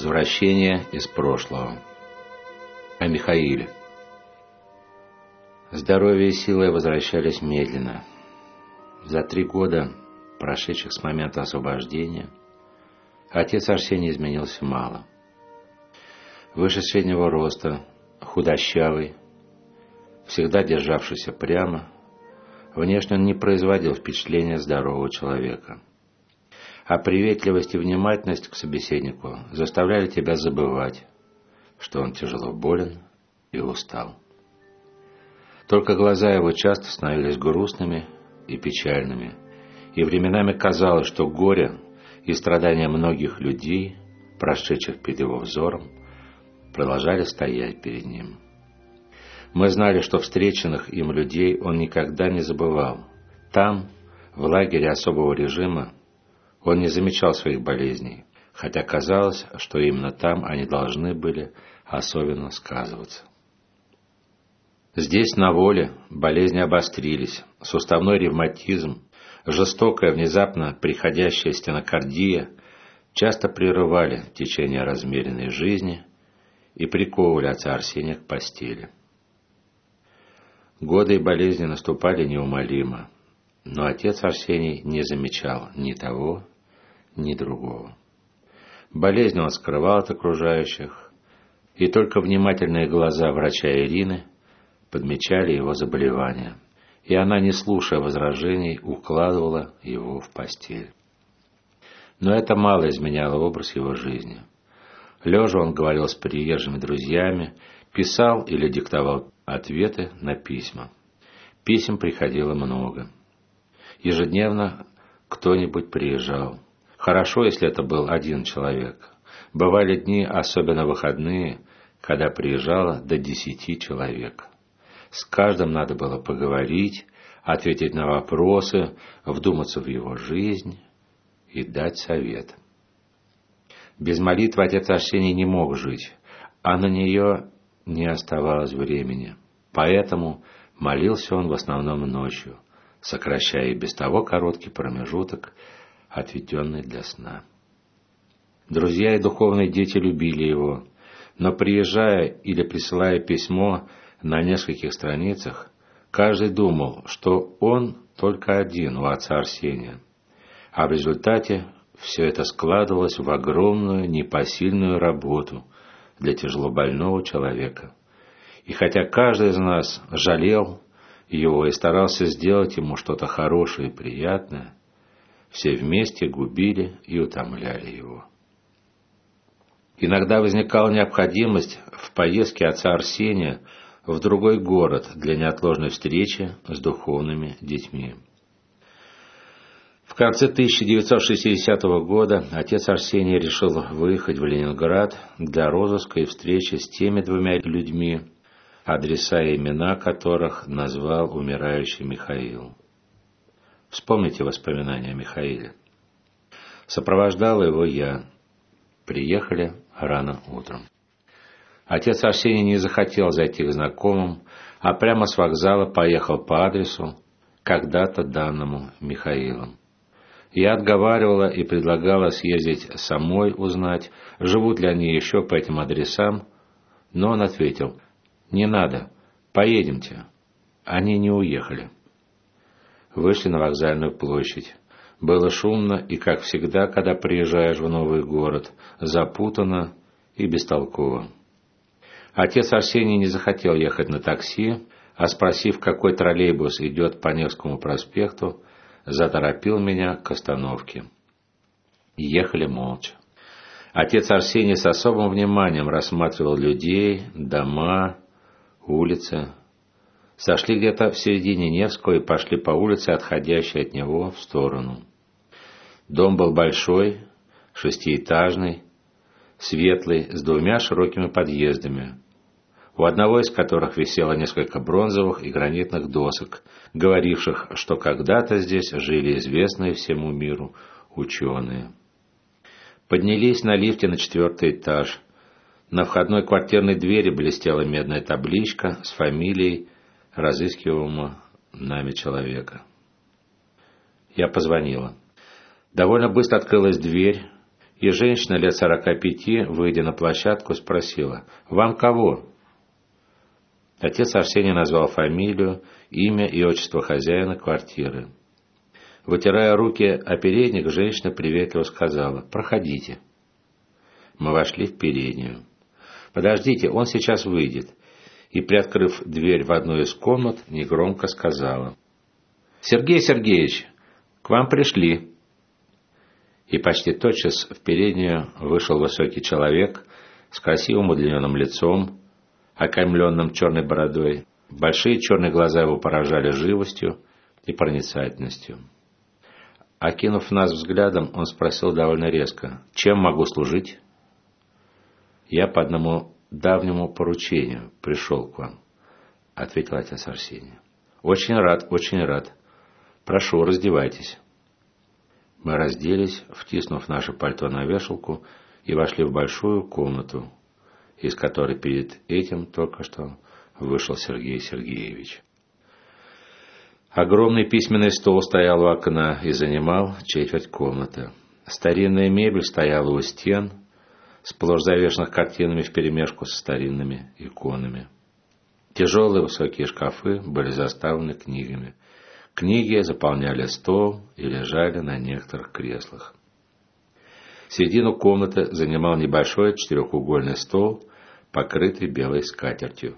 Возвращение из прошлого. О Михаиле. Здоровье и силы возвращались медленно. За 3 года, прошедших с момента освобождения, отец Арсений изменился мало. Выше среднего роста, худощавый, всегда державшийся прямо, внешне он не производил впечатления здорового человека. А приветливость и внимательность к собеседнику заставляли тебя забывать, что он тяжело болен и устал. Только глаза его часто становились грустными и печальными, и временами казалось, что горе и страдания многих людей, прошедших перед его взором, продолжали стоять перед ним. Мы знали, что встреченных им людей он никогда не забывал. Там, в лагере особого режима, он не замечал своих болезней, хотя казалось, что именно там они должны были особенно сказываться. Здесь, на воле, болезни обострились, суставной ревматизм, жестокая, внезапно приходящая стенокардия часто прерывали течение размеренной жизни и приковывали отца Арсения к постели. Годы и болезни наступали неумолимо, но отец Арсений не замечал ни того, ни другого. Болезнь он скрывал от окружающих, и только внимательные глаза врача Ирины подмечали его заболевания, и она, не слушая возражений, укладывала его в постель. Но это мало изменяло образ его жизни. Лежа он говорил с приезжими друзьями, писал или диктовал ответы на письма. Писем приходило много. Ежедневно кто-нибудь приезжал. Хорошо, если это был один человек. Бывали дни, особенно выходные, когда приезжало до 10 человек. С каждым надо было поговорить, ответить на вопросы, вдуматься в его жизнь и дать совет. Без молитвы отец Арсений не мог жить, а на нее не оставалось времени. Поэтому молился он в основном ночью, сокращая и без того короткий промежуток, отведенный для сна. Друзья и духовные дети любили его, но приезжая или присылая письмо на нескольких страницах, каждый думал, что он только один у отца Арсения, а в результате все это складывалось в огромную непосильную работу для тяжелобольного человека. И хотя каждый из нас жалел его и старался сделать ему что-то хорошее и приятное, все вместе губили и утомляли его. Иногда возникала необходимость в поездке отца Арсения в другой город для неотложной встречи с духовными детьми. В конце 1960 года отец Арсений решил выехать в Ленинград для розыска и встречи с теми 2 людьми, адреса и имена которых назвал умирающий Михаил. Вспомните воспоминания о Михаиле. Сопровождал его я. Приехали рано утром. Отец Арсений не захотел зайти к знакомым, а прямо с вокзала поехал по адресу, когда-то данному Михаилом. Я отговаривала и предлагала съездить самой узнать, живут ли они еще по этим адресам, но он ответил: «Не надо, поедемте». Они не уехали. Вышли на вокзальную площадь. Было шумно и, как всегда, когда приезжаешь в новый город, запутанно и бестолково. Отец Арсений не захотел ехать на такси, а, спросив, какой троллейбус идет по Невскому проспекту, заторопил меня к остановке. Ехали молча. Отец Арсений с особым вниманием рассматривал людей, дома, улицы. Сошли где-то в середине Невского и пошли по улице, отходящей от него в сторону. Дом был большой, 6-этажный, светлый, с 2 широкими подъездами, у одного из которых висело несколько бронзовых и гранитных досок, говоривших, что когда-то здесь жили известные всему миру ученые. Поднялись на лифте на 4-й этаж. На входной квартирной двери блестела медная табличка с фамилией разыскиваемого нами человека. Я позвонила. Довольно быстро открылась дверь, И женщина лет 45, выйдя на площадку, спросила: «Вам кого?» Отец Арсения назвал фамилию, имя и отчество хозяина квартиры. Вытирая руки о передник, женщина приветливо сказала: «Проходите». Мы вошли в переднюю. «Подождите, он сейчас выйдет». И, приоткрыв дверь в одну из комнат, негромко сказала: «Сергей Сергеевич, к вам пришли». И почти тотчас в переднюю вышел высокий человек с красивым удлиненным лицом, окаймленным черной бородой. Большие черные глаза его поражали живостью и проницательностью. Окинув нас взглядом, он спросил довольно резко: «Чем могу служить?» «Я по одному давнему поручению пришел к вам», — ответил отец Арсений. «Очень рад, очень рад. Прошу, раздевайтесь». Мы разделись, втиснув наше пальто на вешалку, и вошли в большую комнату, из которой перед этим только что вышел Сергей Сергеевич. Огромный письменный стол стоял у окна и занимал четверть комнаты. Старинная мебель стояла у стен, сплошь завешанных картинами вперемешку со старинными иконами. Тяжелые высокие шкафы были заставлены книгами. Книги заполняли стол и лежали на некоторых креслах. Середину комнаты занимал небольшой четырехугольный стол, покрытый белой скатертью.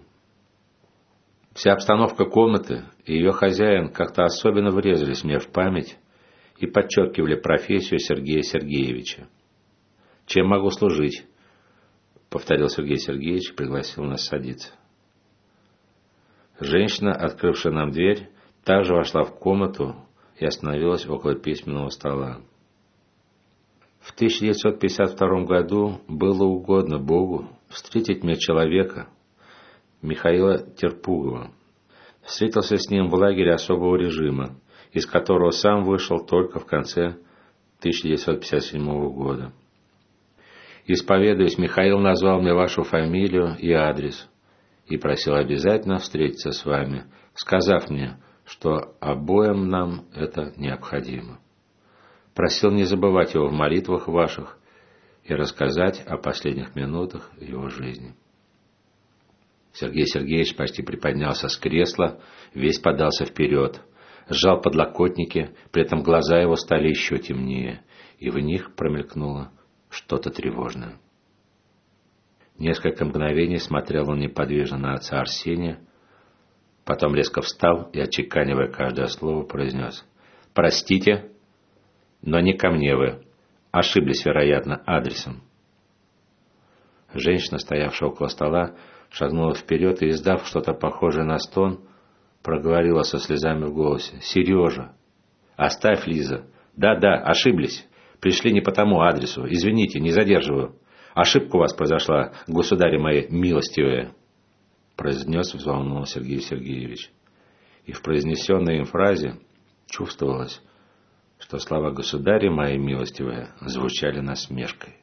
Вся обстановка комнаты и ее хозяин как-то особенно врезались мне в память и подчеркивали профессию Сергея Сергеевича. «Чем могу служить?» — повторил Сергей Сергеевич и пригласил нас садиться. Женщина, открывшая нам дверь, также вошла в комнату и остановилась около письменного стола. В 1952 году было угодно Богу встретить мне человека, Михаила Терпугова. Встретился с ним в лагере особого режима, из которого сам вышел только в конце 1957 года. Исповедуясь, Михаил назвал мне вашу фамилию и адрес и просил обязательно встретиться с вами, сказав мне, что обоим нам это необходимо. Просил не забывать его в молитвах ваших и рассказать о последних минутах его жизни. Сергей Сергеевич почти приподнялся с кресла, весь подался вперед, сжал подлокотники, при этом глаза его стали еще темнее, и в них промелькнуло что-то тревожное. Несколько мгновений смотрел он неподвижно на отца Арсения, потом резко встал и, отчеканивая каждое слово, произнес: «Простите, но не ко мне вы. Ошиблись, вероятно, адресом». Женщина, стоявшая около стола, шагнула вперед и, издав что-то похожее на стон, проговорила со слезами в голосе: «Сережа!» «Оставь, Лиза! Да, ошиблись! Пришли не по тому адресу. Извините, не задерживаю. Ошибка у вас произошла, государи мои милостивые!» произнес взволнованно Сергей Сергеевич. И в произнесенной им фразе чувствовалось, что слова «государи мои милостивые» звучали насмешкой.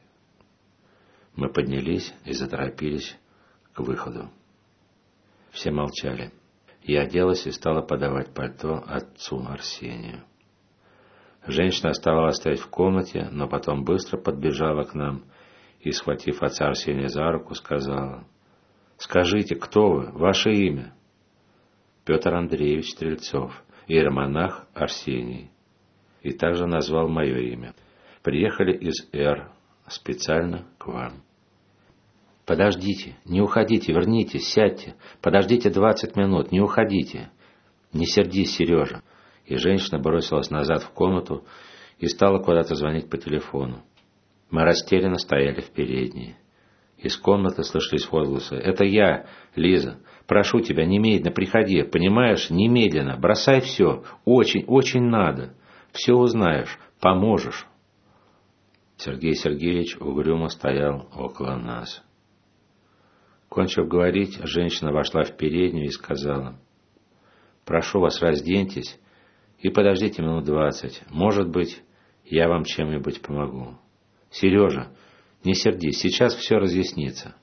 Мы поднялись и заторопились к выходу. Все молчали. Я оделась и стала подавать пальто отцу Арсению. Женщина оставалась стоять в комнате, но потом быстро подбежала к нам и, схватив отца Арсения за руку, сказала: «Скажите, кто вы? Ваше имя?» «Петр Андреевич Стрельцов, иеромонах Арсений». И также назвал мое имя. «Приехали из Р. специально к вам». «Подождите, не уходите, вернитесь, сядьте. Подождите 20 минут, не уходите. Не сердись, Сережа». И женщина бросилась назад в комнату и стала куда-то звонить по телефону. Мы растерянно стояли в передней. Из комнаты слышались возгласы: «Это я, Лиза. Прошу тебя, немедленно приходи. Понимаешь, немедленно. Бросай все. Очень, очень надо. Все узнаешь. Поможешь». Сергей Сергеевич угрюмо стоял около нас. Кончив говорить, женщина вошла в переднюю и сказала: «Прошу вас, разденьтесь и подождите минут 20. Может быть, я вам чем-нибудь помогу. Сережа, не сердись, сейчас все разъяснится».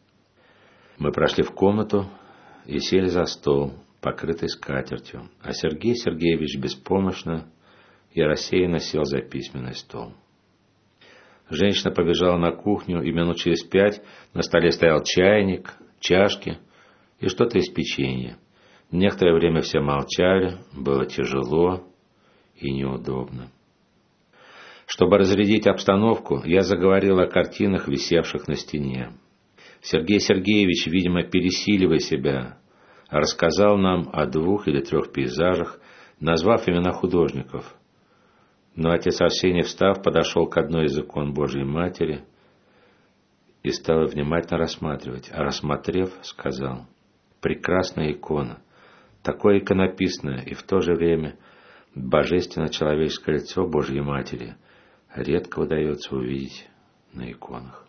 Мы прошли в комнату и сели за стол, покрытый скатертью, а Сергей Сергеевич беспомощно и рассеянно сел за письменный стол. Женщина побежала на кухню, и минут через 5 на столе стоял чайник, чашки и что-то из печенья. Некоторое время все молчали, было тяжело и неудобно. Чтобы разрядить обстановку, я заговорил о картинах, висевших на стене. Сергей Сергеевич, видимо, пересиливая себя, рассказал нам о 2 или 3 пейзажах, назвав имена художников. Но отец Арсений, встав, подошел к одной из икон Божьей Матери и стал внимательно рассматривать. А рассмотрев, сказал: «Прекрасная икона, такое иконописное и в то же время божественно-человеческое лицо Божьей Матери редко удается увидеть на иконах».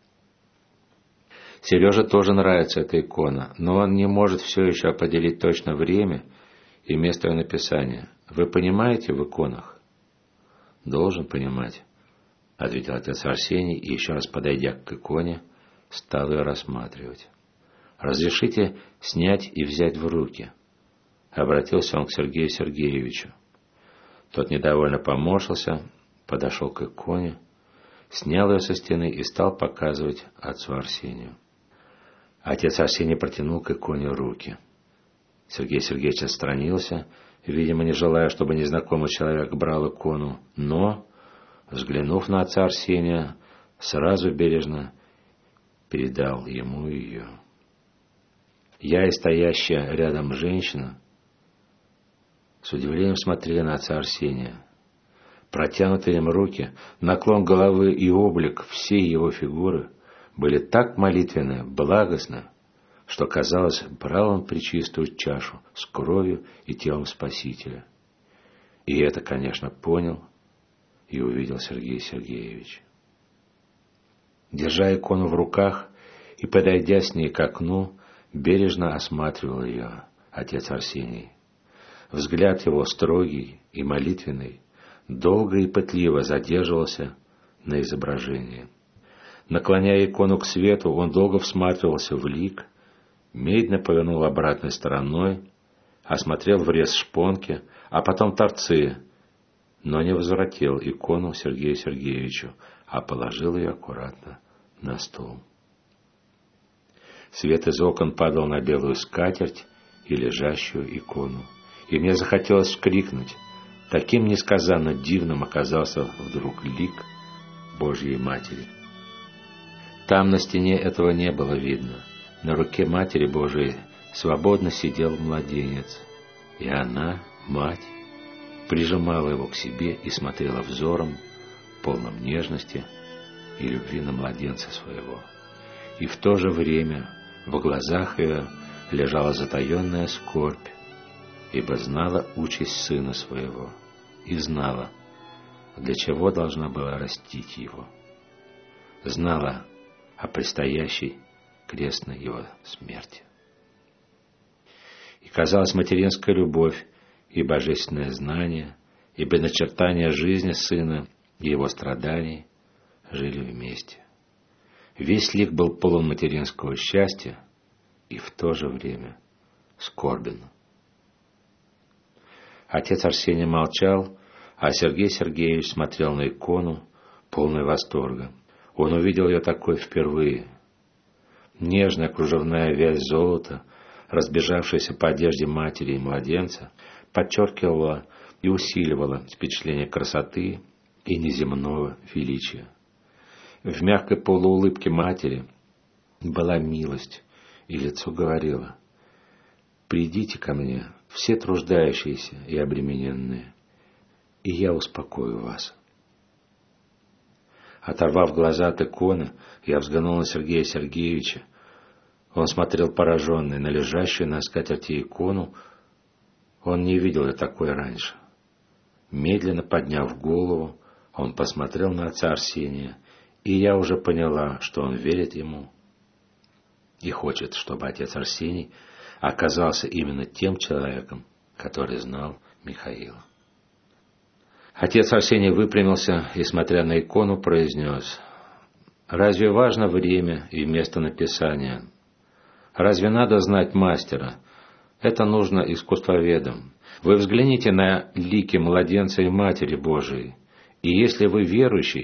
Сереже тоже нравится эта икона, но он не может все еще определить точно время и место ее написания. Вы понимаете в иконах? Должен понимать, ответил отец Арсений и, еще раз подойдя к иконе, стал ее рассматривать. Разрешите снять и взять в руки? Обратился он к Сергею Сергеевичу. Тот недовольно поморщился, подошел к иконе, снял ее со стены и стал показывать отцу Арсению. Отец Арсений протянул к иконе руки. Сергей Сергеевич отстранился, видимо, не желая, чтобы незнакомый человек брал икону, но, взглянув на отца Арсения, сразу бережно передал ему ее. Я и стоящая рядом женщина с удивлением смотрели на отца Арсения. Протянутые им руки, наклон головы и облик всей его фигуры были так молитвенны, благостны, что, казалось, брал он пречистую чашу с кровью и телом Спасителя. И это, конечно, понял и увидел Сергей Сергеевич. Держа икону в руках и подойдя с ней к окну, бережно осматривал ее отец Арсений. Взгляд его, строгий и молитвенный, долго и пытливо задерживался на изображении. Наклоняя икону к свету, он долго всматривался в лик, медленно повернул обратной стороной, осмотрел врез шпонки, а потом торцы, но не возвратил икону Сергею Сергеевичу, а положил ее аккуратно на стол. Свет из окон падал на белую скатерть и лежащую икону, и мне захотелось вскрикнуть. Таким несказанно дивным оказался вдруг лик Божьей Матери. Там на стене этого не было видно. На руке Матери Божией свободно сидел младенец, и она, мать, прижимала его к себе и смотрела взором, полным нежности и любви на младенца своего. И в то же время в глазах ее лежала затаенная скорбь, ибо знала участь сына своего и знала, для чего должна была растить его. Знала о предстоящей крестной его смерти. И, казалось, материнская любовь и божественное знание, и предначертание жизни сына и его страданий жили вместе. Весь лик был полон материнского счастья и в то же время скорбен. Отец Арсений молчал, а Сергей Сергеевич смотрел на икону, полный восторга. Он увидел ее такой впервые. Нежная кружевная вязь золота, разбежавшаяся по одежде матери и младенца, подчеркивала и усиливала впечатление красоты и неземного величия. В мягкой полуулыбке матери была милость, и лицо говорило: «Придите ко мне, все труждающиеся и обремененные, и я успокою вас». Оторвав глаза от иконы, я взглянул на Сергея Сергеевича. Он смотрел пораженный на лежащую на скатерти икону. Он не видел ее такой раньше. Медленно подняв голову, он посмотрел на отца Арсения, и я уже поняла, что он верит ему и хочет, чтобы отец Арсений оказался именно тем человеком, который знал Михаила. Отец Арсений выпрямился и, смотря на икону, произнес: «Разве важно время и место написания? Разве надо знать мастера? Это нужно искусствоведам. Вы взгляните на лики младенца и Матери Божией, и если вы верующий,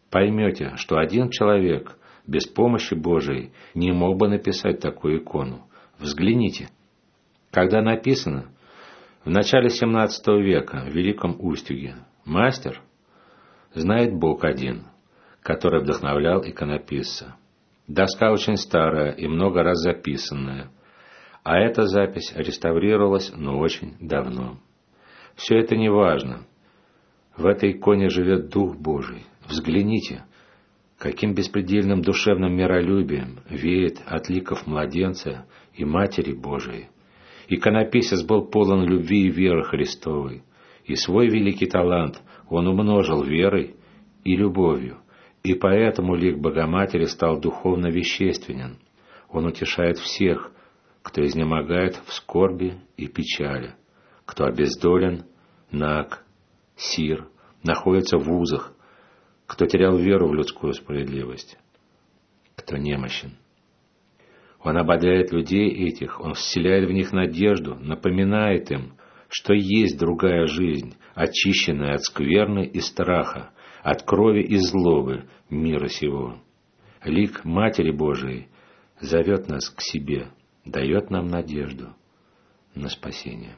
поймете, что один человек без помощи Божией не мог бы написать такую икону. Взгляните. Когда написано, в начале 17 века в Великом Устюге, мастер, знает Бог один, который вдохновлял иконописца. Доска очень старая и много раз записанная, а эта запись реставрировалась, но очень давно. Все это не важно. В этой иконе живет Дух Божий. Взгляните, каким беспредельным душевным миролюбием веет от ликов младенца и Матери Божией. Иконописец был полон любви и веры Христовой, и свой великий талант он умножил верой и любовью, и поэтому лик Богоматери стал духовно вещественен. Он утешает всех, кто изнемогает в скорби и печали, кто обездолен, наг, сир, находится в узах, кто терял веру в людскую справедливость, кто немощен. Он ободряет людей этих, он вселяет в них надежду, напоминает им, что есть другая жизнь, очищенная от скверны и страха, от крови и злобы мира сего. Лик Матери Божией зовет нас к себе, дает нам надежду на спасение.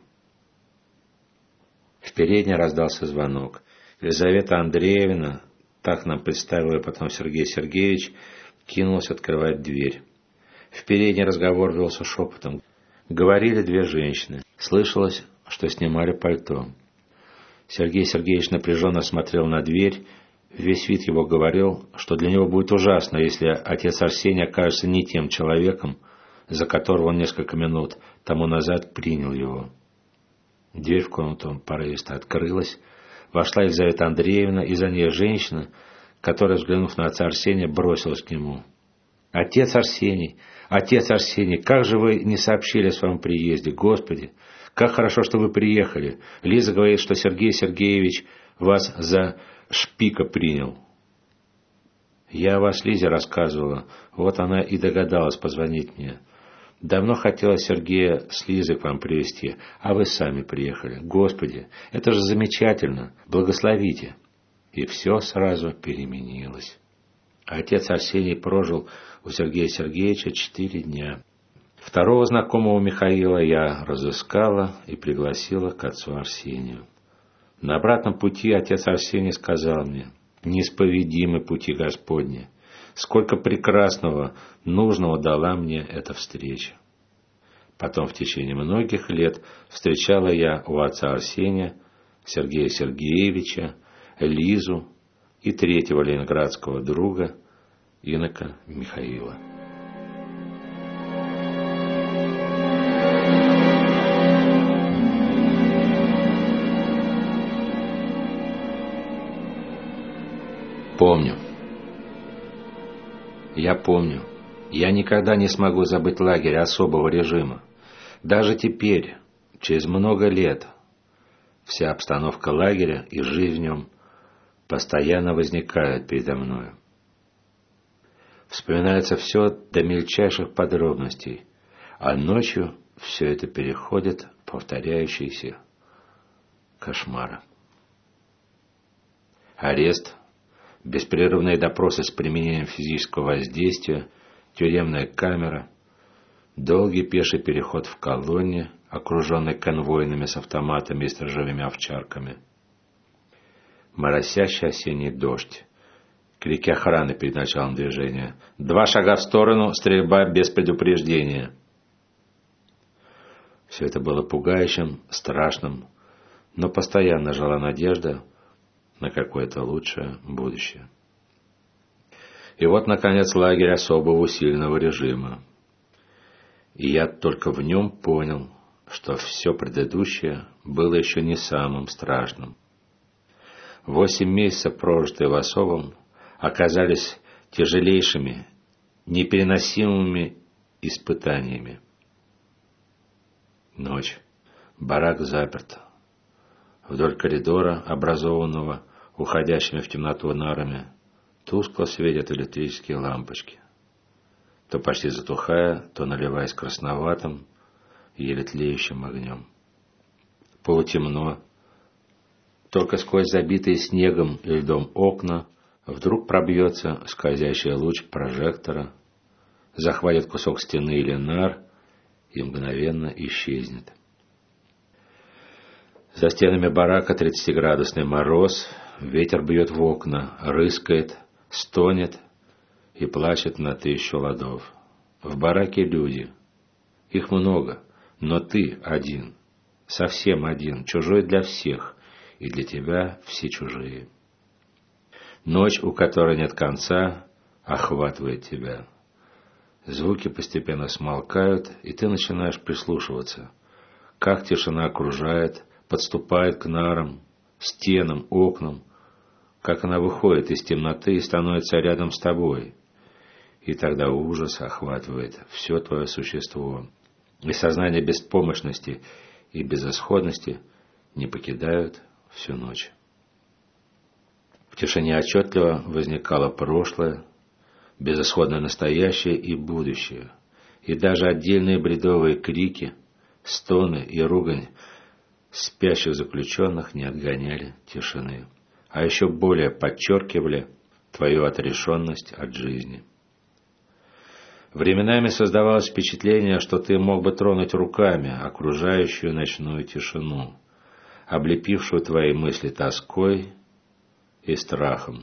В передней раздался звонок. Елизавета Андреевна, так нам представил ее потом Сергей Сергеевич, кинулась открывать дверь. В передней разговор велся шепотом. Говорили две женщины. Слышалось, что снимали пальто. Сергей Сергеевич напряженно смотрел на дверь. Весь вид его говорил, что для него будет ужасно, если отец Арсений окажется не тем человеком, за которого он несколько минут тому назад принял его. Дверь в комнату порывисто открылась. Вошла Елизавета Андреевна, и за ней женщина, которая, взглянув на отца Арсения, бросилась к нему. «Отец Арсений! Отец Арсений! Как же вы не сообщили о своем приезде? Господи! Как хорошо, что вы приехали! Лиза говорит, что Сергей Сергеевич вас за шпика принял». «Я о вас Лизе рассказывала. Вот она и догадалась позвонить мне. Давно хотела Сергея с Лизой к вам привезти, а вы сами приехали. Господи, это же замечательно! Благословите!» И все сразу переменилось. Отец Арсений прожил у Сергея Сергеевича 4 дня. Второго знакомого Михаила я разыскала и пригласила к отцу Арсению. На обратном пути отец Арсений сказал мне: «Неисповедимы пути Господни! Сколько прекрасного, нужного дала мне эта встреча!» Потом в течение многих лет встречала я у отца Арсения Сергея Сергеевича, Лизу и третьего ленинградского друга, инока Михаила. Помню. Я помню. Я никогда не смогу забыть лагерь особого режима. Даже теперь, через много лет, вся обстановка лагеря и жизнь в нем постоянно возникает передо мною. Вспоминается все до мельчайших подробностей, а ночью все это переходит в повторяющиеся кошмары. Арест, беспрерывные допросы с применением физического воздействия, тюремная камера, долгий пеший переход в колонне, окруженной конвойными с автоматами и сторожевыми овчарками, моросящий осенний дождь, крики охраны перед началом движения, 2 шага в сторону, стрельба без предупреждения. Все это было пугающим, страшным, но постоянно жила надежда на какое-то лучшее будущее. И вот, наконец, лагерь особого усиленного режима. И я только в нем понял, что все предыдущее было еще не самым страшным. 8 месяцев, прожитые в особом, оказались тяжелейшими, непереносимыми испытаниями. Ночь. Барак заперт. Вдоль коридора, образованного уходящими в темноту нарами, тускло светят электрические лампочки, то почти затухая, то наливаясь красноватым, еле тлеющим огнем. Полутемно. Только сквозь забитые снегом и льдом окна Вдруг пробьется скользящий луч прожектора, захватит кусок стены или нар и мгновенно исчезнет. За стенами барака 30-градусный мороз, ветер бьет в окна, рыскает, стонет и плачет на 1000 ладов. В бараке люди. Их много, но ты один, совсем один, чужой для всех, и для тебя все чужие. Ночь, у которой нет конца, охватывает тебя. Звуки постепенно смолкают, и ты начинаешь прислушиваться, как тишина окружает, подступает к нарам, стенам, окнам, как она выходит из темноты и становится рядом с тобой. И тогда ужас охватывает все твое существо, и сознание беспомощности и безысходности не покидают всю ночь. В тишине отчетливо возникало прошлое, безысходное настоящее и будущее, и даже отдельные бредовые крики, стоны и ругань спящих заключенных не отгоняли тишины, а еще более подчеркивали твою отрешенность от жизни. Временами создавалось впечатление, что ты мог бы тронуть руками окружающую ночную тишину, облепившую твои мысли тоской и страхом.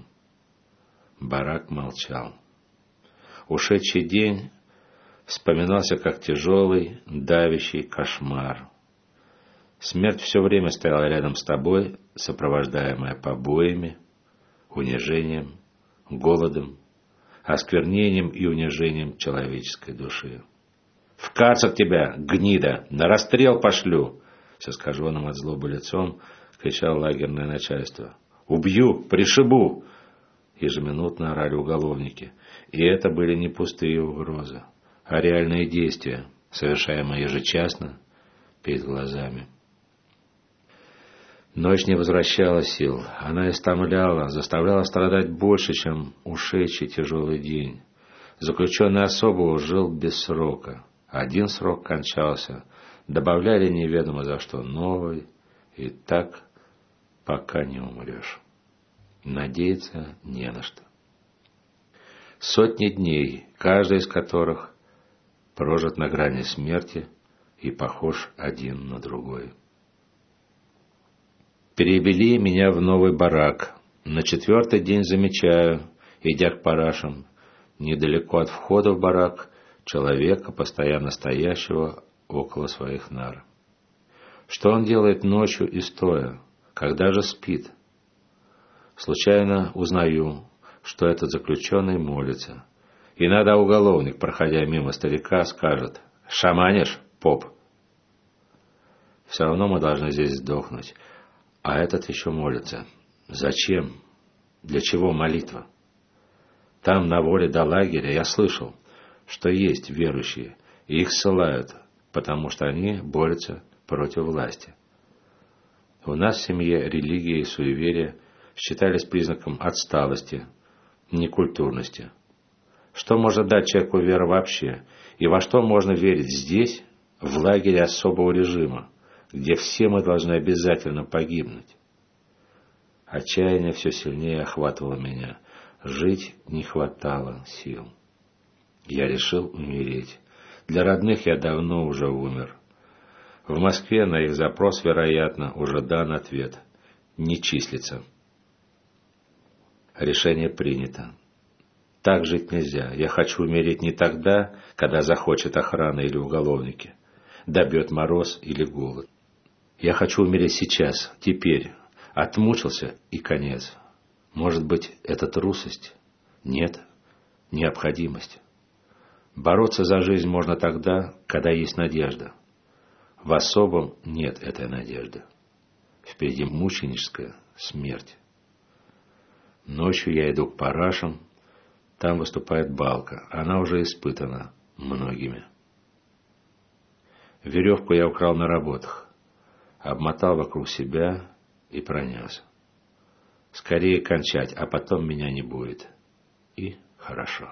Барак молчал. Ушедший день вспоминался как тяжелый, давящий кошмар. Смерть все время стояла рядом с тобой, сопровождаемая побоями, унижением, голодом, осквернением и унижением человеческой души. «В карцер тебя, гнида! На расстрел пошлю!» с искаженным от злобы лицом кричало лагерное начальство. «Убью! Пришибу!» ежеминутно орали уголовники. И это были не пустые угрозы, а реальные действия, совершаемые ежечасно перед глазами. Ночь не возвращала сил, она истомляла, заставляла страдать больше, чем ушедший тяжелый день. Заключенный особо жил без срока. Один срок кончался, добавляли неведомо за что новый, и так пока не умрешь. Надеяться не на что. Сотни дней, каждый из которых прожит на грани смерти и похож один на другой. Перевели меня в новый барак. На 4-й день замечаю, идя к парашам, недалеко от входа в барак, человека, постоянно стоящего около своих нар. Что он делает ночью и стоя? Когда же спит? Случайно узнаю, что этот заключенный молится. Иногда уголовник, проходя мимо старика, скажет: «Шаманишь, поп?» Все равно мы должны здесь сдохнуть. А этот еще молится. Зачем? Для чего молитва? Там, на воле до лагеря, я слышал, что есть верующие, и их ссылают, потому что они борются против власти. У нас в семье религия и суеверия считались признаком отсталости, некультурности. Что может дать человеку вера вообще? И во что можно верить здесь, в лагере особого режима, где все мы должны обязательно погибнуть? Отчаяние все сильнее охватывало меня. Жить не хватало сил. Я решил умереть. Для родных я давно уже умер. В Москве на их запрос, вероятно, уже дан ответ. Не числится. Решение принято. Так жить нельзя. Я хочу умереть не тогда, когда захочет охрана или уголовники, добьет мороз или голод. Я хочу умереть сейчас, теперь. Отмучился и конец. Может быть, это трусость? Нет, необходимость. Бороться за жизнь можно тогда, когда есть надежда. В особом нет этой надежды. Впереди мученическая смерть. Ночью я иду к парашам, там выступает балка, она уже испытана многими. Веревку я украл на работах, обмотал вокруг себя и пронес. Скорее кончать, а потом меня не будет. И хорошо.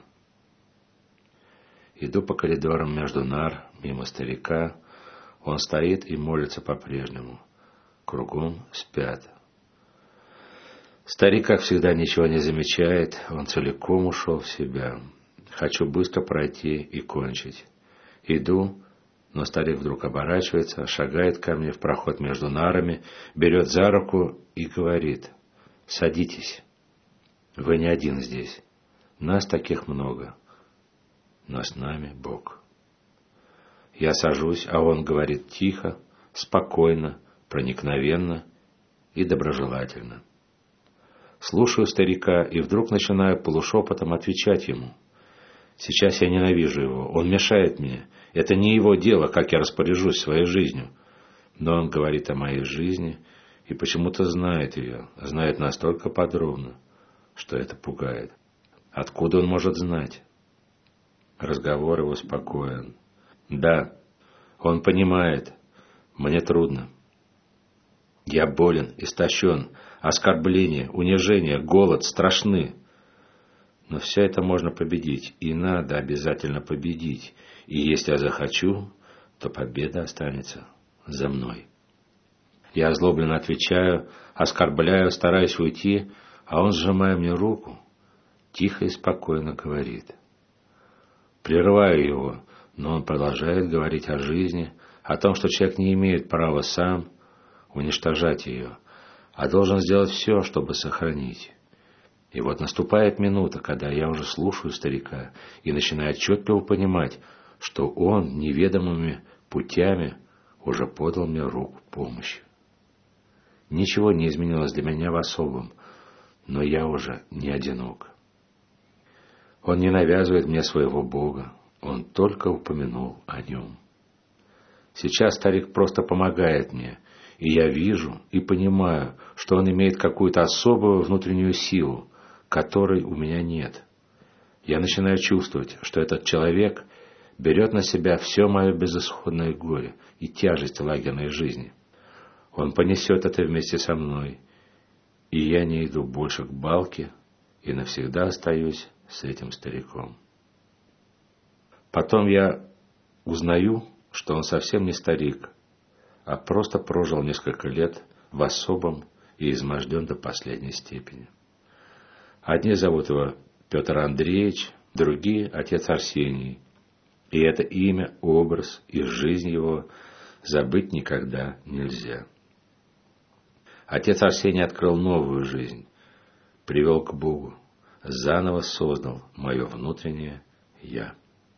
Иду по коридорам между нар, мимо старика. Он стоит и молится по-прежнему. Кругом спят. Старик, как всегда, ничего не замечает, он целиком ушел в себя. Хочу быстро пройти и кончить. Иду, но старик вдруг оборачивается, шагает ко мне в проход между нарами, берет за руку и говорит: «Садитесь, вы не один здесь, нас таких много, но с нами Бог». Я сажусь, а он говорит тихо, спокойно, проникновенно и доброжелательно. Слушаю старика и вдруг начинаю полушепотом отвечать ему. Сейчас я ненавижу его, он мешает мне. Это не его дело, как я распоряжусь своей жизнью. Но он говорит о моей жизни и почему-то знает ее, знает настолько подробно, что это пугает. Откуда он может знать? Разговор его спокоен. Да, он понимает, мне трудно. Я болен, истощен, оскорбление, унижение, голод страшны. Но все это можно победить, и надо обязательно победить. И если я захочу, то победа останется за мной. Я озлобленно отвечаю, оскорбляю, стараюсь уйти, а он, сжимая мне руку, тихо и спокойно говорит. Прерываю его, но он продолжает говорить о жизни, о том, что человек не имеет права сам уничтожать ее, а должен сделать все, чтобы сохранить. И вот наступает минута, когда я уже слушаю старика и начинаю отчетливо понимать, что он неведомыми путями уже подал мне руку помощи. Ничего не изменилось для меня в особом, но я уже не одинок. Он не навязывает мне своего Бога, он только упомянул о нем. Сейчас старик просто помогает мне, и я вижу и понимаю, что он имеет какую-то особую внутреннюю силу, которой у меня нет. Я начинаю чувствовать, что этот человек берет на себя все мое безысходное горе и тяжесть лагерной жизни. Он понесет это вместе со мной, и я не иду больше к балке и навсегда остаюсь с этим стариком. Потом я узнаю, что он совсем не старик, а просто прожил несколько лет в особом и изможден до последней степени. Одни зовут его Петр Андреевич, другие — отец Арсений. И это имя, образ и жизнь его забыть никогда нельзя. Отец Арсений открыл новую жизнь, привел к Богу, заново создал мое внутреннее «Я».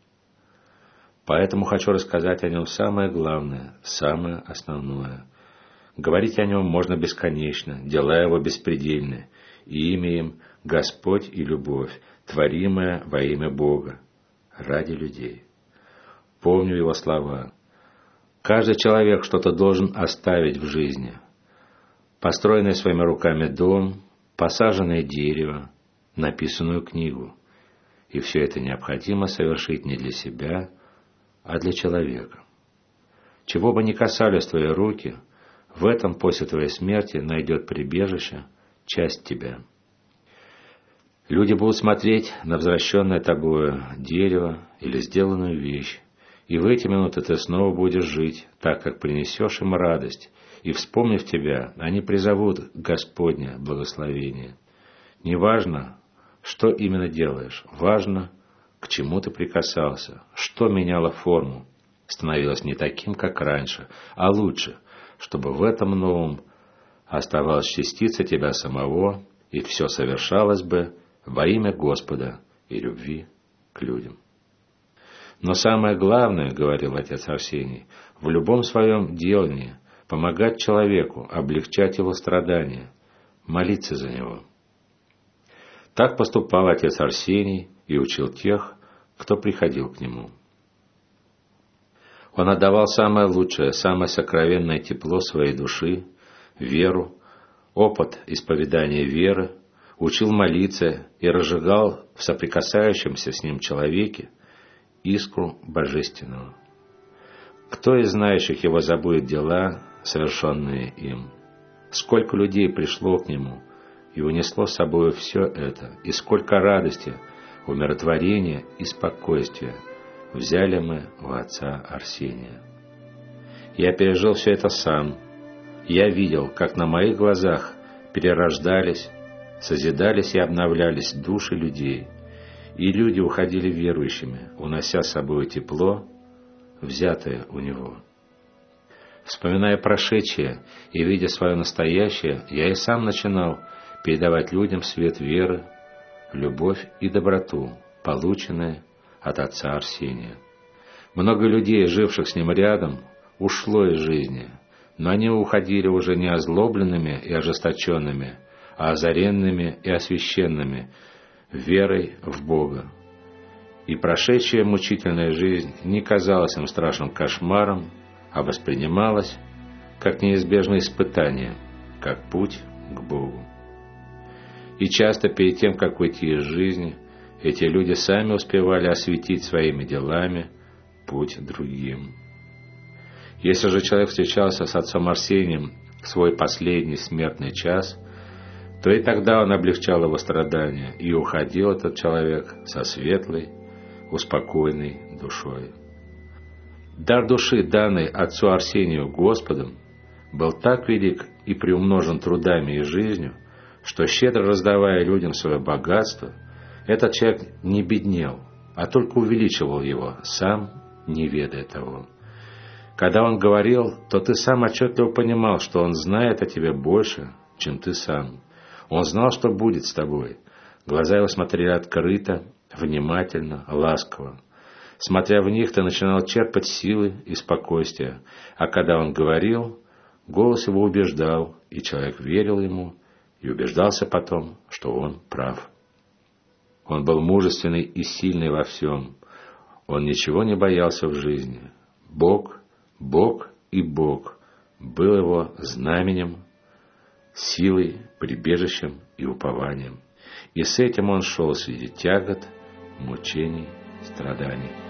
Поэтому хочу рассказать о нем самое главное, самое основное. Говорить о нем можно бесконечно, дела его беспредельны, и имя им Господь и любовь, творимая во имя Бога, ради людей. Помню его слова. Каждый человек что-то должен оставить в жизни. Построенный своими руками дом, посаженное дерево, написанную книгу. И все это необходимо совершить не для себя, а для человека. Чего бы ни касались твои руки, в этом после твоей смерти найдет прибежище часть тебя. Люди будут смотреть на возвращенное тобою дерево или сделанную вещь, и в эти минуты ты снова будешь жить, так как принесешь им радость, и, вспомнив тебя, они призовут Господне благословение. Неважно, что именно делаешь, важно, к чему ты прикасался, что меняло форму, становилось не таким, как раньше, а лучше, чтобы в этом новом оставалась частица тебя самого, и все совершалось бы во имя Господа и любви к людям. Но самое главное, говорил отец Арсений, в любом своем делании помогать человеку, облегчать его страдания, молиться за него. Так поступал отец Арсений и учил тех, кто приходил к нему. Он отдавал самое лучшее, самое сокровенное тепло своей души, веру, опыт исповедания веры, учил молиться и разжигал в соприкасающемся с ним человеке искру божественного. Кто из знающих его забудет дела, совершенные им? Сколько людей пришло к нему и унесло с собой все это, и сколько радости, умиротворения и спокойствия взяли мы у отца Арсения. Я пережил все это сам. Я видел, как на моих глазах перерождались созидались и обновлялись души людей, и люди уходили верующими, унося с собой тепло, взятое у него. Вспоминая прошедшее и видя свое настоящее, я и сам начинал передавать людям свет веры, любовь и доброту, полученные от отца Арсения. Много людей, живших с ним рядом, ушло из жизни, но они уходили уже не озлобленными и ожесточенными, а озаренными и освященными верой в Бога. И прошедшая мучительная жизнь не казалась им страшным кошмаром, а воспринималась как неизбежное испытание, как путь к Богу. И часто перед тем, как уйти из жизни, эти люди сами успевали осветить своими делами путь другим. Если же человек встречался с отцом Арсением в свой последний смертный час, то и тогда он облегчал его страдания, и уходил этот человек со светлой, успокоенной душой. Дар души, данный отцу Арсению Господом, был так велик и приумножен трудами и жизнью, что, щедро раздавая людям свое богатство, этот человек не беднел, а только увеличивал его, сам не ведая того. Когда он говорил, то ты сам отчетливо понимал, что он знает о тебе больше, чем ты сам. Он знал, что будет с тобой. Глаза его смотрели открыто, внимательно, ласково. Смотря в них, ты начинал черпать силы и спокойствие, а когда он говорил, голос его убеждал, и человек верил ему и убеждался потом, что он прав. Он был мужественный и сильный во всем. Он ничего не боялся в жизни. Бог, Бог и Бог был его знаменем, силой, прибежищем и упованием. И с этим он шел среди тягот, мучений, страданий.